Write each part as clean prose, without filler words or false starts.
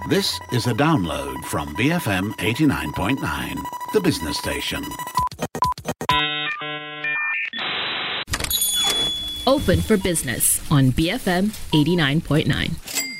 This is a download from BFM 89.9, the business station. Open for Business on BFM 89.9.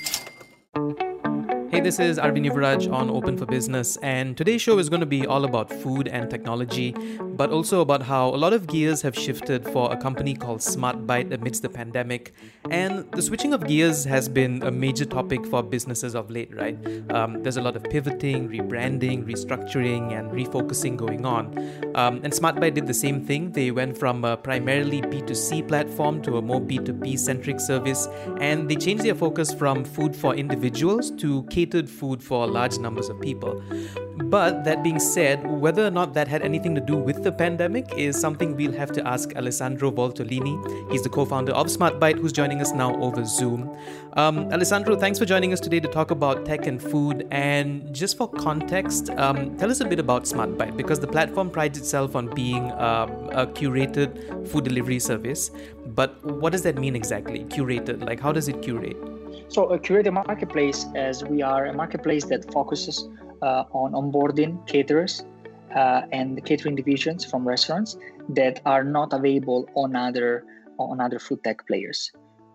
Hey, this is Arvind Yuvraj on Open for Business, and today's show is going to be all about food and technology, but also about how a lot of gears have shifted for a company called SmartBite amidst the pandemic. And the switching of gears has been a major topic for businesses of late, right? There's a lot of pivoting, rebranding, restructuring, and refocusing going on. And SmartBite did the same thing. They went from a primarily B2C platform to a more B2B centric service, and they changed their focus from food for individuals to catered food for large numbers of people. But that being said, whether or not that had anything to do with the pandemic is something we'll have to ask Alessandro Voltolini. He's the co-founder of SmartBite, who's joining us now over Zoom. Alessandro, thanks for joining us today to talk about tech and food. And just for context, tell us a bit about SmartBite, because the platform prides itself on being a curated food delivery service. But what does that mean exactly, curated? Like, how does it curate? So a curated marketplace, as we are a marketplace that focuses on onboarding caterers and catering divisions from restaurants that are not available on other food tech players,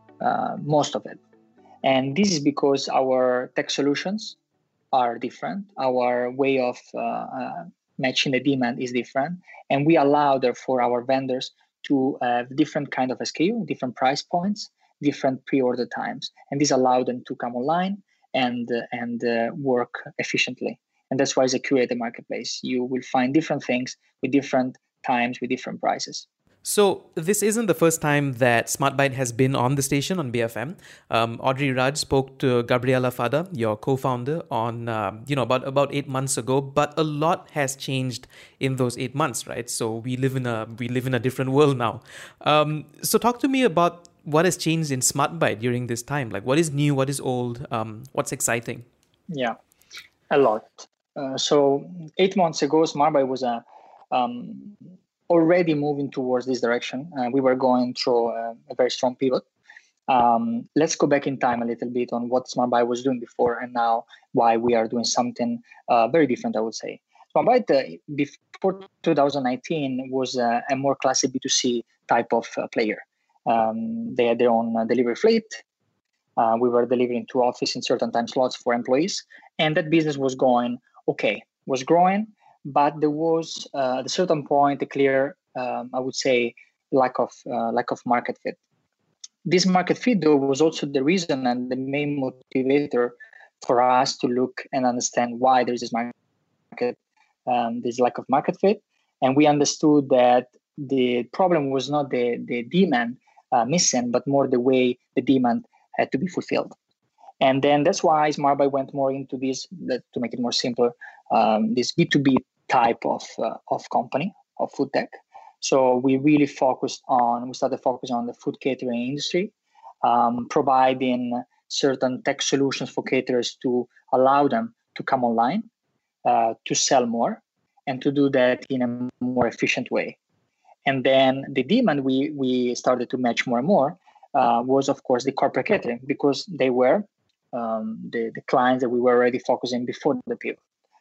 most of it. And this is because our tech solutions are different. Our way of matching the demand is different. And we allow, therefore, our vendors to have different kind of SKU, different price points, different pre-order times. And this allows them to come online and work efficiently. And that's why it's a curated marketplace. You will find different things with different times, with different prices. So this isn't the first time that SmartBite has been on the station on BFM. Audrey Raj spoke to Gabriela Fada, your co-founder, on about 8 months ago. But a lot has changed in those 8 months, right? So we live in a different world now. So talk to me about what has changed in SmartBite during this time. Like, what is new? What is old? What's exciting? Yeah, a lot. So 8 months ago, SmartBite was already moving towards this direction. We were going through a very strong pivot. Let's go back in time a little bit on what SmartBite was doing before and now why we are doing something very different, I would say. SmartBite before 2019 was a more classic B2C type of player. They had their own delivery fleet. We were delivering to office in certain time slots for employees. And that business was going okay, was growing, but there was at a certain point a clear, I would say, lack of market fit. This market fit, though, was also the reason and the main motivator for us to look and understand why there's this market, this lack of market fit. And we understood that the problem was not the demand missing, but more the way the demand had to be fulfilled. And then that's why SmartBite went more into this, to make it more simple, this B2B type of company, of food tech. So we started focusing on the food catering industry, providing certain tech solutions for caterers to allow them to come online, to sell more, and to do that in a more efficient way. And then the demand we started to match more and more was, of course, the corporate catering, because they were the clients that we were already focusing before the pivot.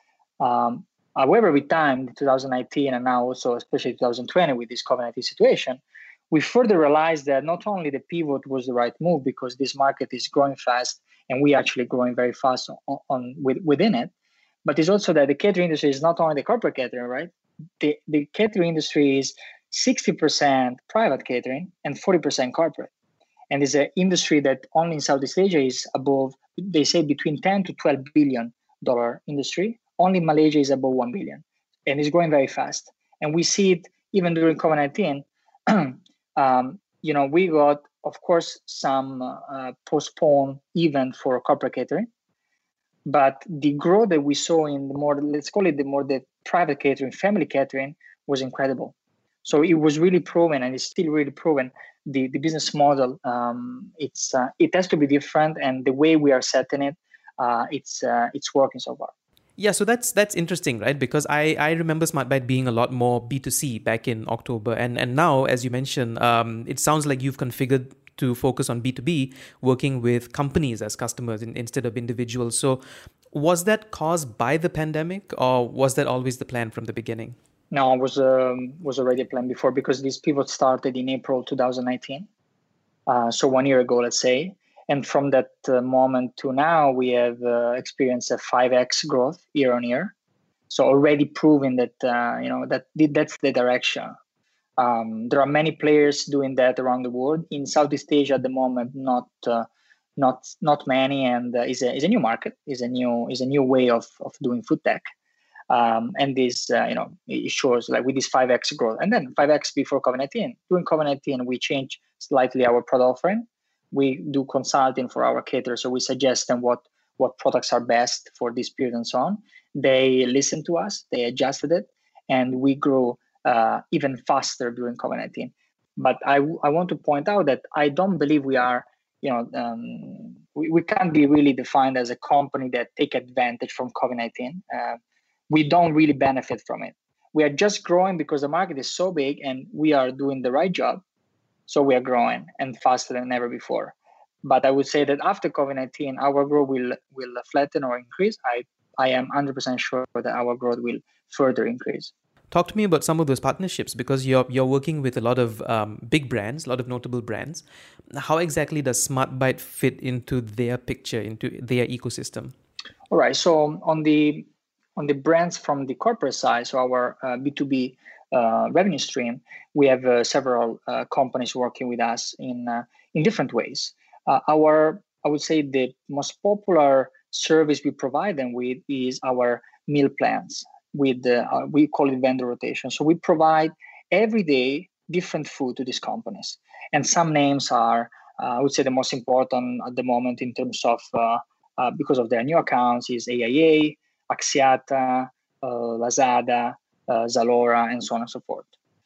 However, with time, 2019 and now also especially 2020 with this COVID-19 situation, we further realized that not only the pivot was the right move because this market is growing fast and we actually growing very fast within it, but it's also that the catering industry is not only the corporate catering, right? The catering industry is 60% private catering and 40% corporate. And it's an industry that only in Southeast Asia is above, they say, between 10 to $12 billion industry. Only Malaysia is above 1 billion. And it's growing very fast. And we see it even during COVID-19. We got, of course, some postponed event for corporate catering. But the growth that we saw in the more, let's call it the private catering, family catering, was incredible. So it was really proven, and it's still really proven. The business model, it has to be different, and the way we are setting it, it's working so far. Yeah, so that's interesting, right? Because I remember SmartBite being a lot more B2C back in October, and now, as you mentioned, it sounds like you've configured to focus on B2B, working with companies as customers instead of individuals. So Was that caused by the pandemic, or was that always the plan from the beginning? No, it was already a plan before, because this pivot started in April 2019. So 1 year ago, let's say. And from that moment to now, we have experienced a 5x growth year on year. So already proving that that's the direction. There are many players doing that around the world. In Southeast Asia at the moment, not many, and is a new market, is a new way of doing food tech. And this, it shows like with this 5x growth, and then 5x before COVID-19. During COVID-19, we changed slightly our product offering. We do consulting for our caterers, so we suggest them what products are best for this period and so on. They listened to us, they adjusted it, and we grew even faster during COVID-19. But I want to point out that I don't believe we are, we can't be really defined as a company that take advantage from COVID-19. We don't really benefit from it. We are just growing because the market is so big and we are doing the right job. So we are growing and faster than ever before. But I would say that after COVID-19, our growth will flatten or increase. I am 100% sure that our growth will further increase. Talk to me about some of those partnerships, because you're working with a lot of big brands, a lot of notable brands. How exactly does SmartBite fit into their picture, into their ecosystem? All right. So on the brands from the corporate side, so our B2B revenue stream, we have several companies working with us in different ways. I would say the most popular service we provide them with is our meal plans. With we call it vendor rotation. So we provide every day different food to these companies, and some names are I would say the most important at the moment in terms of because of their new accounts is AIA, Axiata, Lazada, Zalora, and so on and so forth.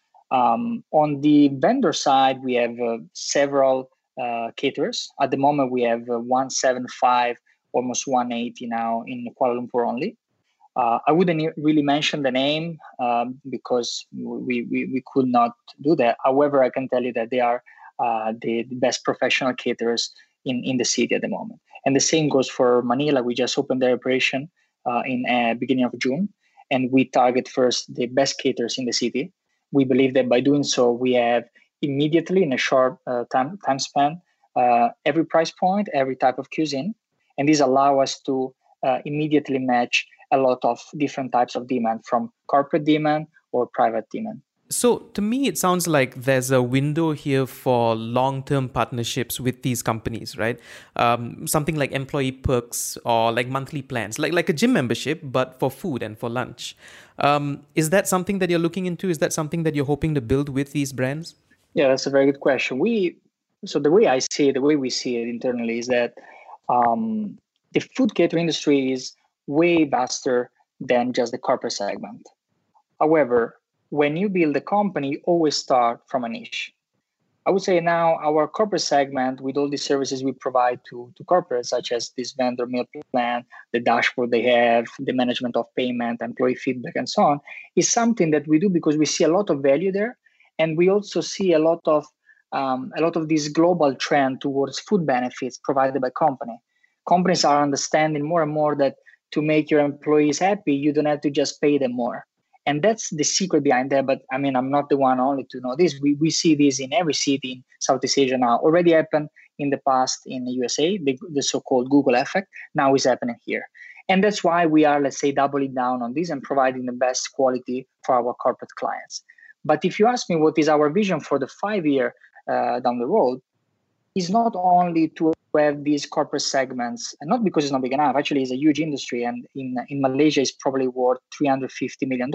On the vendor side, we have several caterers. At the moment, we have 175, almost 180 now in Kuala Lumpur only. I wouldn't really mention the name because we could not do that. However, I can tell you that they are the best professional caterers in the city at the moment. And the same goes for Manila. We just opened their operation in beginning of June, and we target first the best caterers in the city. We believe that by doing so, we have immediately in a short time span every price point, every type of cuisine, and these allow us to immediately match a lot of different types of demand, from corporate demand or private demand. So to me, it sounds like there's a window here for long-term partnerships with these companies, right? Something like employee perks or like monthly plans, like a gym membership, but for food and for lunch. Is that something that you're looking into? Is that something that you're hoping to build with these brands? Yeah, that's a very good question. So the way we see it internally is that the food catering industry is way vaster than just the corporate segment. However, when you build a company, you always start from a niche. I would say now our corporate segment, with all the services we provide to corporates, such as this vendor meal plan, the dashboard they have, the management of payment, employee feedback, and so on, is something that we do because we see a lot of value there. And we also see a lot of this global trend towards food benefits provided by company. Companies are understanding more and more that to make your employees happy, you don't have to just pay them more. And that's the secret behind that. But I mean, I'm not the one only to know this. We see this in every city in Southeast Asia now. Already happened in the past in the USA, the so-called Google effect. Now is happening here. And that's why we are, let's say, doubling down on this and providing the best quality for our corporate clients. But if you ask me what is our vision for the 5 year down the road, is not only to have these corporate segments, and not because it's not big enough. Actually, it's a huge industry, and in Malaysia, it's probably worth $350 million.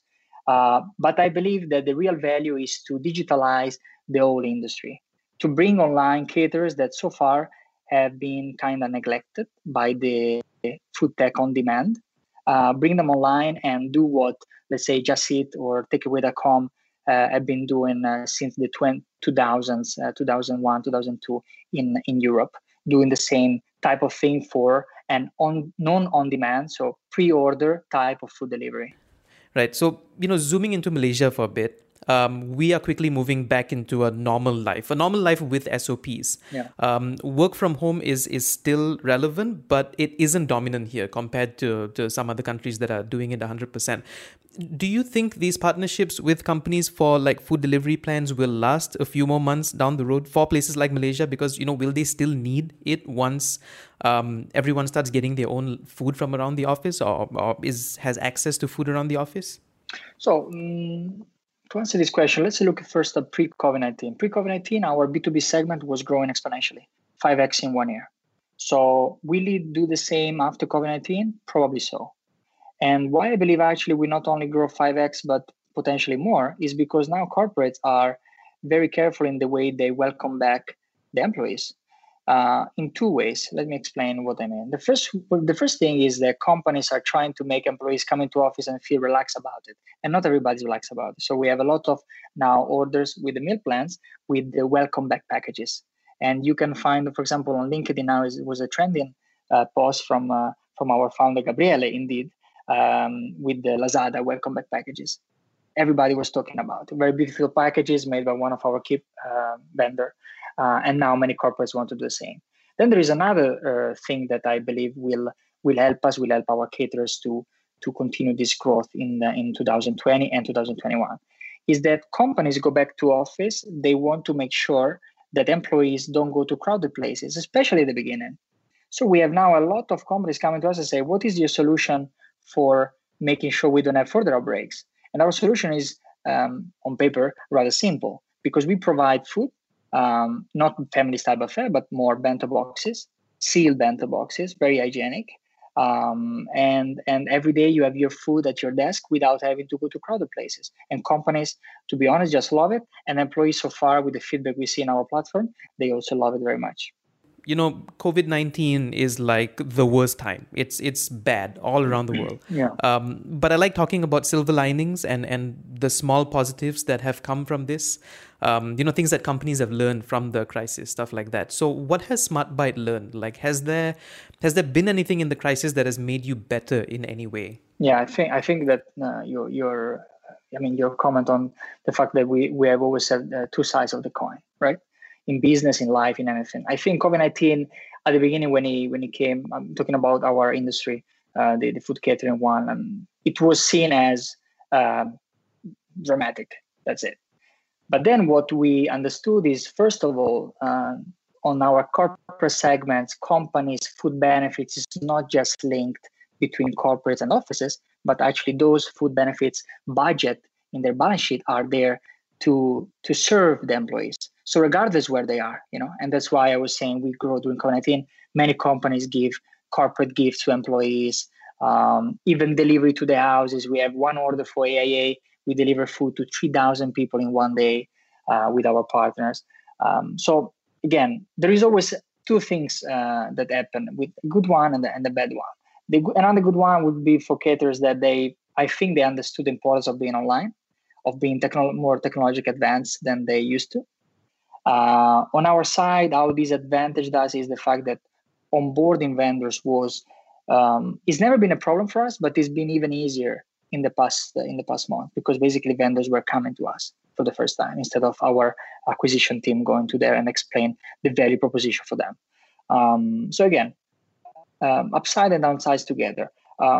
But I believe that the real value is to digitalize the whole industry, to bring online caterers that so far have been kind of neglected by the food tech on demand, bring them online and do what, let's say, Just Eat or Takeaway.com have been doing since the 2000s, 2001, 2002 in Europe, doing the same type of thing for an non-on-demand, so pre-order type of food delivery. Right. So, zooming into Malaysia for a bit, we are quickly moving back into a normal life with SOPs. Yeah. Work from home is still relevant, but it isn't dominant here compared to some other countries that are doing it 100%. Do you think these partnerships with companies for like food delivery plans will last a few more months down the road for places like Malaysia? Because, will they still need it once everyone starts getting their own food from around the office or has access to food around the office? So to answer this question, let's look first at pre-COVID-19. Pre-COVID-19, our B2B segment was growing exponentially, 5x in 1 year. So will it do the same after COVID-19? Probably so. And why I believe actually we not only grow 5x, but potentially more is because now corporates are very careful in the way they welcome back the employees in two ways. Let me explain what I mean. The first thing is that companies are trying to make employees come into office and feel relaxed about it. And not everybody's relaxed about it. So we have a lot of now orders with the meal plans with the welcome back packages. And you can find, for example, on LinkedIn now was a trending post from our founder, Gabriele, indeed, with the Lazada welcome back packages. Everybody was talking about very beautiful packages made by one of our key vendor. And now many corporates want to do the same. Then there is another thing that I believe will help us, will help our caterers to continue this growth in 2020 and 2021, is that companies go back to office. They want to make sure that employees don't go to crowded places, especially at the beginning. So we have now a lot of companies coming to us and say, what is your solution for making sure we don't have further outbreaks? And our solution is, on paper, rather simple, because we provide food, not family-style buffet, but more bento boxes, sealed bento boxes, very hygienic. And every day you have your food at your desk without having to go to crowded places. And companies, to be honest, just love it. And employees so far, with the feedback we see in our platform, they also love it very much. COVID-19 is like the worst time. It's bad all around the world. Yeah. But I like talking about silver linings and the small positives that have come from this. Things that companies have learned from the crisis, stuff like that. So what has SmartBite learned? Like, has there been anything in the crisis that has made you better in any way? Yeah, I think that your comment on the fact that we have always had two sides of the coin, right? In business, in life, in anything. I think COVID-19 at the beginning when it came, I'm talking about our industry, the food catering one, it was seen as dramatic. That's it. But then what we understood is, first of all, on our corporate segments, companies, food benefits is not just linked between corporates and offices, but actually those food benefits budget in their balance sheet are there to serve the employees. So regardless where they are, and that's why I was saying we grow during COVID-19. Many companies give corporate gifts to employees, even delivery to their houses. We have one order for AIA. We deliver food to 3,000 people in one day with our partners. So again, there is always two things that happen, with a good one and the bad one. Another good one would be for caterers that I think they understood the importance of being online, of being more technologically advanced than they used to. On our side, our disadvantage is the fact that onboarding vendors it's never been a problem for us, but it's been even easier in the past month, because basically vendors were coming to us for the first time instead of our acquisition team going to there and explain the value proposition for them. So again, upside and downsides together.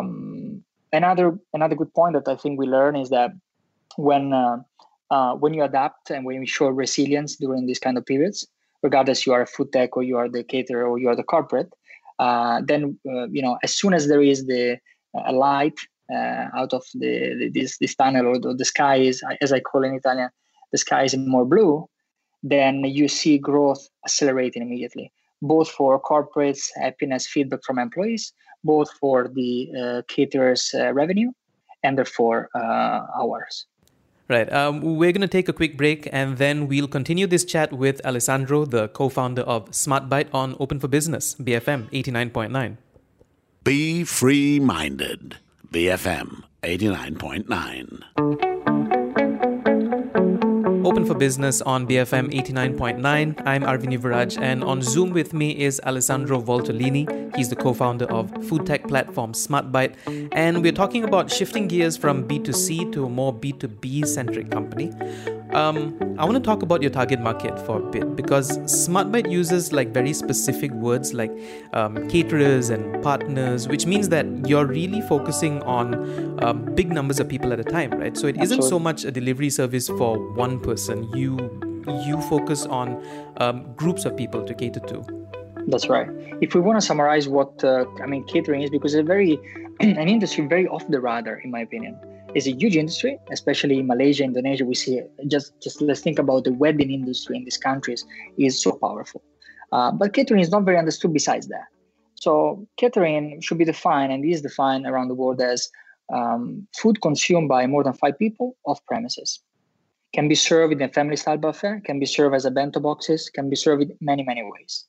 Another good point that I think we learn is that when you adapt and when you show resilience during these kind of periods, regardless you are a food tech or you are the caterer or you are the corporate, then as soon as there is a light out of this tunnel, or the sky is, as I call in Italian, the sky is more blue, then you see growth accelerating immediately, both for corporates, happiness, feedback from employees, both for the caterers' revenue, and therefore ours. Right. We're going to take a quick break and then we'll continue this chat with Alessandro, the co-founder of SmartBite, on Open for Business, BFM 89.9. Be free-minded. BFM 89.9. Open for Business on BFM 89.9. I'm Arvin Yuvaraj, and on Zoom with me is Alessandro Voltolini. He's the co-founder of food tech platform SmartBite, and we're talking about shifting gears from B2C to a more B2B-centric company. I want to talk about your target market for a bit, because SmartBite uses like very specific words like caterers and partners, which means that you're really focusing on big numbers of people at a time, right? So it isn't so much a delivery service for one person. You focus on groups of people to cater to. That's right. If we want to summarize what catering is, because it's an industry very off the radar, in my opinion. It's a huge industry, especially in Malaysia, Indonesia. We see just let's think about the wedding industry in these countries is so powerful. But catering is not very understood besides that. So catering should be defined, and is defined around the world as food consumed by more than 5 people off premises. Can be served in a family-style buffet, can be served as a bento boxes, can be served in many, many ways.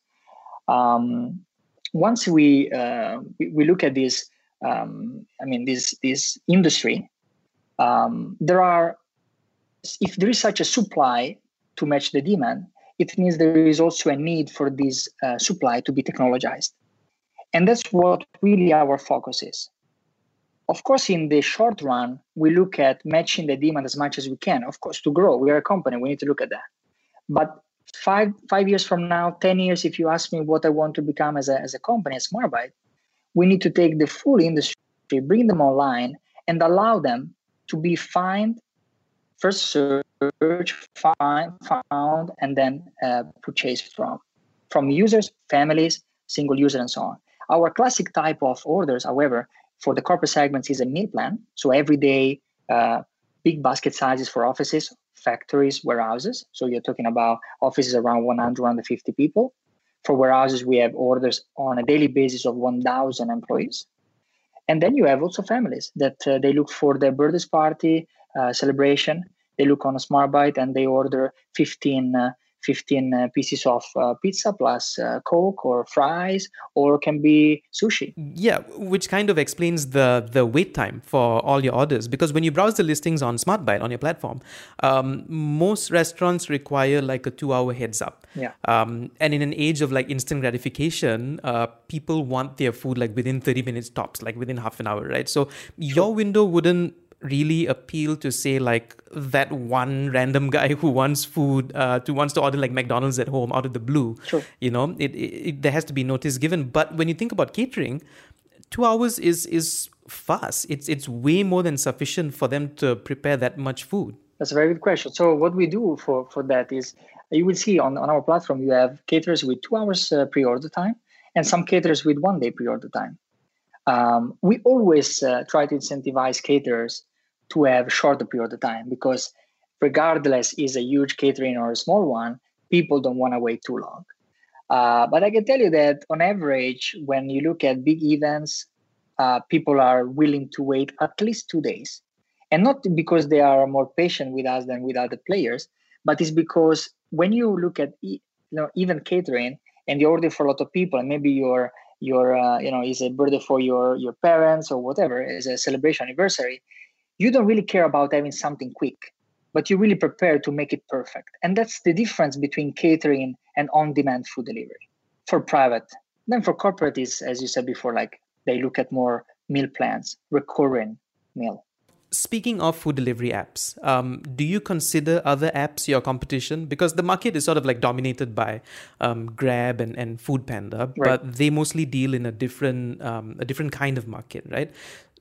Once we look at this, this industry, if there is such a supply to match the demand, it means there is also a need for this supply to be technologized. And that's what really our focus is. Of course, in the short run, we look at matching the demand as much as we can. Of course, to grow, we are a company, we need to look at that. But five years from now, 10 years, if you ask me what I want to become as a company, as SmartBite, we need to take the full industry, bring them online, and allow them to be found, first search, found, and then purchased from users, families, single user, and so on. Our classic type of orders, however, for the corporate segments is a meal plan. So every day, big basket sizes for offices, factories, warehouses. So you're talking about offices around 100, 150 people. For warehouses, we have orders on a daily basis of 1,000 employees. And then you have also families that they look for their birthday party celebration. They look on a SmartBite and they order 15 pieces of pizza plus Coke or fries, or can be sushi. Yeah, which kind of explains the wait time for all your orders. Because when you browse the listings on SmartBite, on your platform, most restaurants require like a 2-hour heads up. Yeah. And in an age of like instant gratification, people want their food like within 30 minutes tops, like within half an hour, right? So your window wouldn't really appeal to say like that one random guy who wants food wants to order like McDonald's at home out of the blue. Sure. You know, there has to be notice given. But when you think about catering, 2 hours is fast. It's way more than sufficient for them to prepare that much food. That's a very good question. So what we do for that is, you will see on our platform, you have caterers with 2 hours pre-order time and some caterers with 1 day pre-order time. We always try to incentivize caterers to have shorter pre-order time, because regardless is a huge catering or a small one, people don't want to wait too long. But I can tell you that on average, when you look at big events, people are willing to wait at least 2 days. And not because they are more patient with us than with other players, but it's because when you look at even catering and you order for a lot of people, and maybe your is a birthday for your parents or whatever, is a celebration anniversary, you don't really care about having something quick, but you really prepare to make it perfect. And that's the difference between catering and on-demand food delivery for private. Then for corporate is, as you said before, like they look at more meal plans, recurring meal. Speaking of food delivery apps, do you consider other apps your competition? Because the market is sort of like dominated by Grab and Foodpanda, right, but they mostly deal in a different kind of market, right?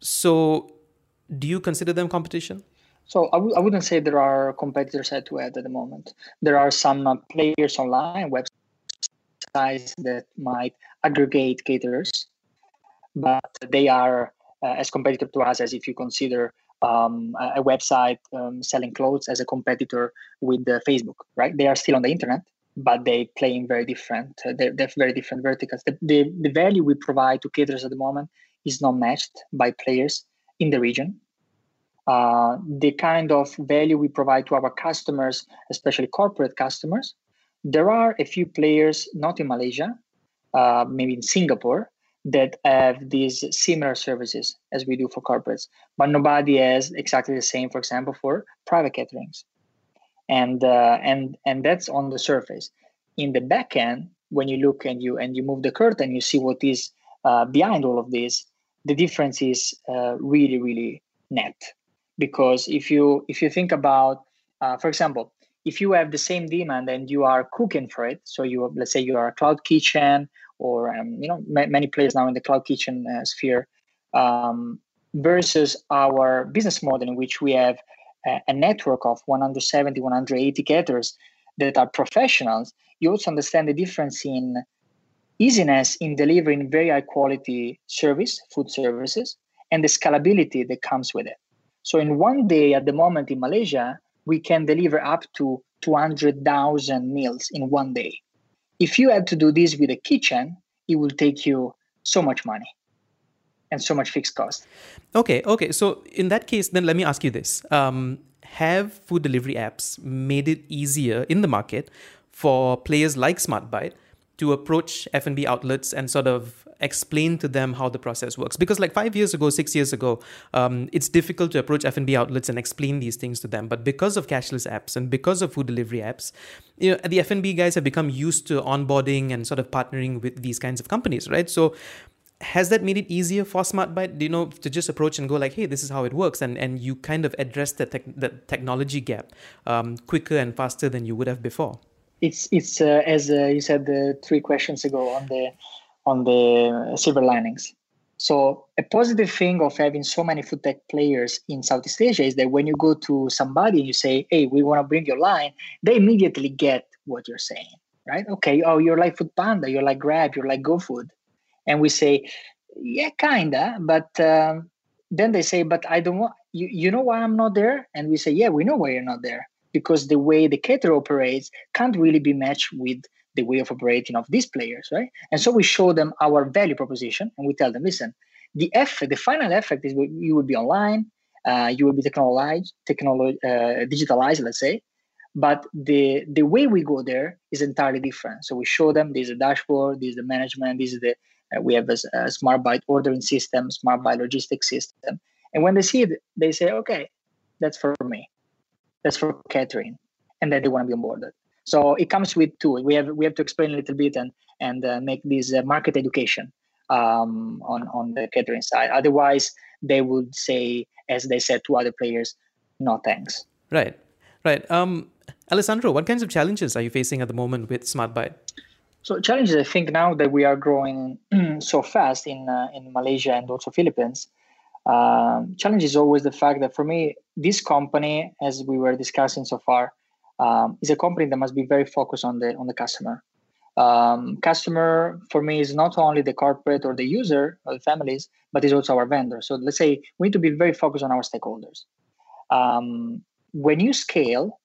So do you consider them competition? So I wouldn't say there are competitors head-to-head at the moment. There are some players online, websites that might aggregate caterers, but they are as competitive to us as if you consider a website selling clothes as a competitor with Facebook, right? They are still on the internet, but they play in very different, they have very different verticals. The value we provide to caterers at the moment is not matched by players in the region. The kind of value we provide to our customers, especially corporate customers, there are a few players, not in Malaysia, maybe in Singapore, that have these similar services as we do for corporates, but nobody has exactly the same, for example, for private caterings. and that's on the surface. In the back end, when you look and you move the curtain, you see what is behind all of this. The difference is really, really net. Because if you think about, for example, if you have the same demand and you are cooking for it, so let's say you are a cloud kitchen, or many players now in the cloud kitchen sphere, versus our business model in which we have a network of 170, 180 caterers that are professionals, you also understand the difference in easiness in delivering very high quality food services, and the scalability that comes with it. So in one day at the moment in Malaysia, we can deliver up to 200,000 meals in one day. If you had to do this with a kitchen, it will take you so much money and so much fixed cost. Okay. So in that case, then let me ask you this. Have food delivery apps made it easier in the market for players like SmartBite to approach F&B outlets and sort of explain to them how the process works? Because like 5 years ago, 6 years ago, it's difficult to approach F&B outlets and explain these things to them. But because of cashless apps and because of food delivery apps, the F&B guys have become used to onboarding and sort of partnering with these kinds of companies, right? So has that made it easier for SmartBite, to just approach and go like, hey, this is how it works, and you kind of address the technology gap quicker and faster than you would have before? It's as you said 3 questions ago on the silver linings. So a positive thing of having so many food tech players in Southeast Asia is that when you go to somebody and you say, hey, we want to bring your line, they immediately get what you're saying, right? Okay, oh, you're like Food Panda, you're like Grab, you're like GoFood. And we say, yeah, kinda, but then they say, but I don't want, you know why I'm not there? And we say, yeah, we know why you're not there. Because the way the caterer operates can't really be matched with the way of operating of these players, right? And so we show them our value proposition, and we tell them, listen, the final effect is you will be online, you will be digitalized, let's say, but the way we go there is entirely different. So we show them, there's a dashboard, there's the management, we have a SmartBite ordering system, SmartBite logistics system. And when they see it, they say, okay, that's for me. That's for catering. And then they want to be onboarded. So it comes with 2. We have to explain a little bit and make this market education on the catering side. Otherwise, they would say, as they said to other players, no thanks. Right. Alessandro, what kinds of challenges are you facing at the moment with SmartBite? So challenges, I think now that we are growing so fast in Malaysia and also Philippines, challenge is always the fact that for me, this company, as we were discussing so far, is a company that must be very focused on the customer. Customer for me is not only the corporate or the user or the families, but is also our vendor. So let's say we need to be very focused on our stakeholders. When you scale,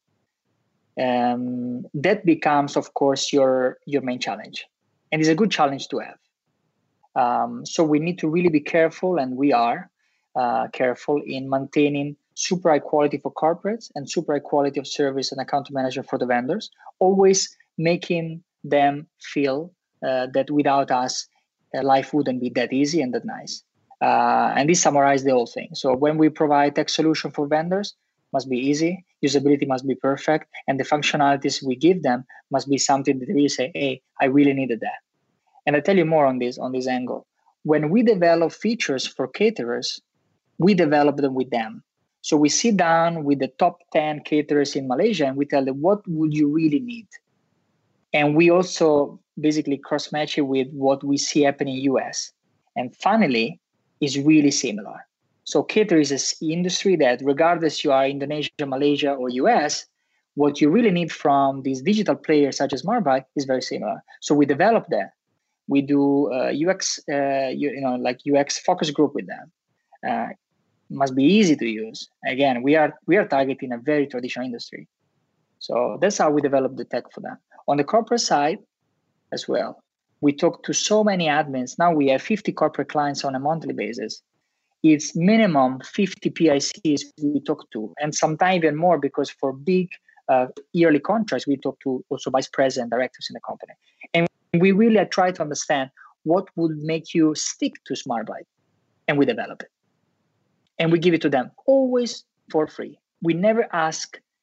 that becomes, of course, your main challenge, and it's a good challenge to have. So we need to really be careful, and we are careful in maintaining super high quality for corporates and super high quality of service and account management for the vendors, always making them feel that without us, life wouldn't be that easy and that nice. And this summarizes the whole thing. So when we provide tech solution for vendors, must be easy, usability must be perfect, and the functionalities we give them must be something that really say, hey, I really needed that. And I tell you more on this angle. When we develop features for caterers, we develop them with them. So we sit down with the top 10 caterers in Malaysia and we tell them, what would you really need? And we also basically cross-match it with what we see happening in US. And finally, is really similar. So catering is an industry that regardless you are Indonesia, Malaysia, or US, what you really need from these digital players such as SmartBite is very similar. So we develop that. We do UX, like UX focus group with them. Must be easy to use. Again, we are targeting a very traditional industry. So that's how we develop the tech for them. On the corporate side as well, we talk to so many admins. Now we have 50 corporate clients on a monthly basis. It's minimum 50 PICs we talk to, and sometimes even more, because for big yearly contracts, we talk to also vice president, directors in the company. And we really try to understand what would make you stick to SmartBite, and we develop it. And we give it to them always for free. We never ask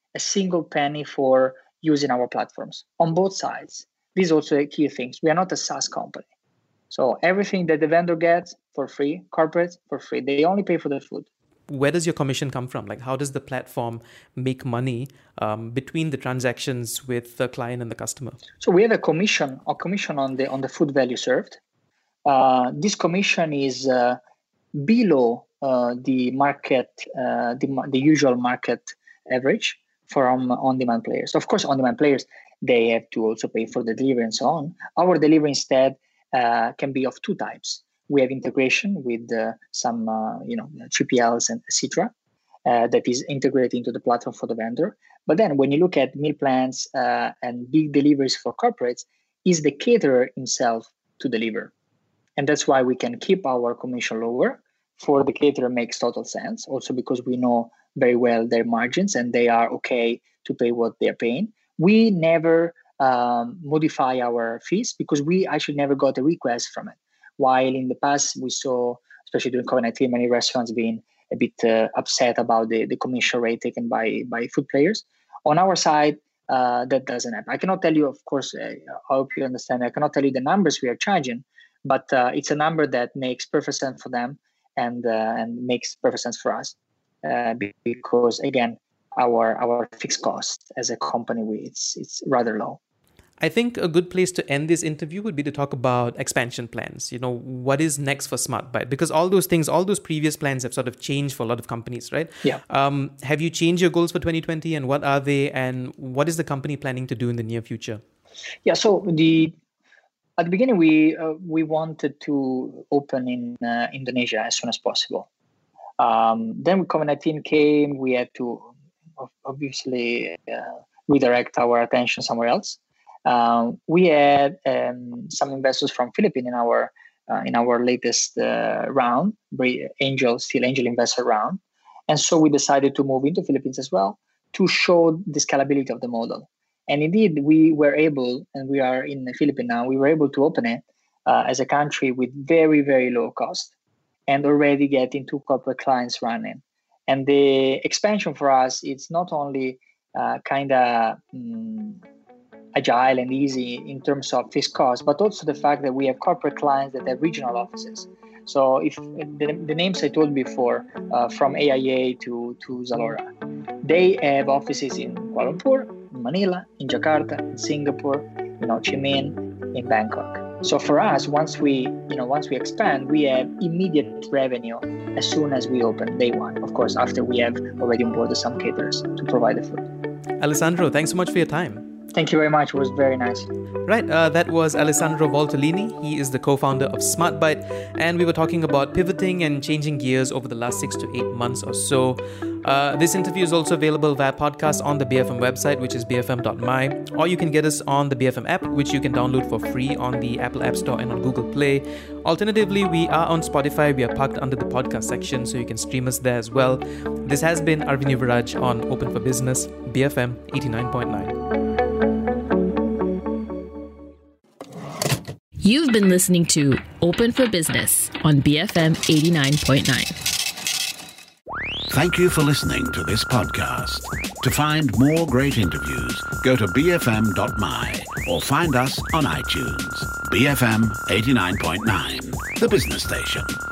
a single penny for using our platforms on both sides. This is also a key thing. We are not a SaaS company. So everything that the vendor gets for free, corporates for free, they only pay for the food. Where does your commission come from? Like, how does the platform make money between the transactions with the client and the customer? So we have a commission on the food value served. This commission is below the market, the usual market average from on-demand players. Of course, on-demand players, they have to also pay for the delivery and so on. Our delivery instead can be of two types. We have integration with some 3PLs and etc. That is integrated into the platform for the vendor. But then when you look at meal plans and big deliveries for corporates, is the caterer himself to deliver. And that's why we can keep our commission lower. For the caterer makes total sense, also because we know very well their margins and they are okay to pay what they're paying. We never modify our fees because we actually never got a request from it. While in the past we saw, especially during COVID-19, many restaurants being a bit upset about the commission rate taken by food players. On our side, that doesn't happen. I cannot tell you, of course, I hope you understand, I cannot tell you the numbers we are charging, but it's a number that makes perfect sense for them and makes perfect sense for us because, again, our fixed cost as a company, it's rather low. I think a good place to end this interview would be to talk about expansion plans. You know, what is next for SmartBite? Because all those previous plans have sort of changed for a lot of companies, right? Yeah. Have you changed your goals for 2020 and what are they? And what is the company planning to do in the near future? Yeah, so at the beginning, we wanted to open in Indonesia as soon as possible. Then when COVID-19 came, we had to obviously redirect our attention somewhere else. We had some investors from Philippines in our latest round, angel investor round, and so we decided to move into Philippines as well to show the scalability of the model. And indeed, we were able, and we are in the Philippines now. We were able to open it as a country with very, very low cost, and already getting 2 corporate clients running. And the expansion for us, it's not only kind of agile and easy in terms of fixed costs, but also the fact that we have corporate clients that have regional offices. So if the names I told before, from AIA to Zalora, they have offices in Kuala Lumpur, in Manila, in Jakarta, in Singapore, in Ho Chi Minh, in Bangkok. So for us, once we expand, we have immediate revenue as soon as we open day one. Of course, after we have already onboarded some caterers to provide the food. Alessandro, thanks so much for your time. Thank you very much. It was very nice. Right, that was Alessandro Voltolini. He is the co-founder of SmartBite, and we were talking about pivoting and changing gears over the last 6 to 8 months or so. This interview is also available via podcast on the BFM website, which is bfm.my, or you can get us on the BFM app, which you can download for free on the Apple App Store and on Google Play. Alternatively, we are on Spotify. We are parked under the podcast section, so you can stream us there as well. This has been Arvin Yuvaraj on Open for Business, BFM 89.9. You've been listening to Open for Business on BFM 89.9. Thank you for listening to this podcast. To find more great interviews, go to bfm.my or find us on iTunes. BFM 89.9, the business station.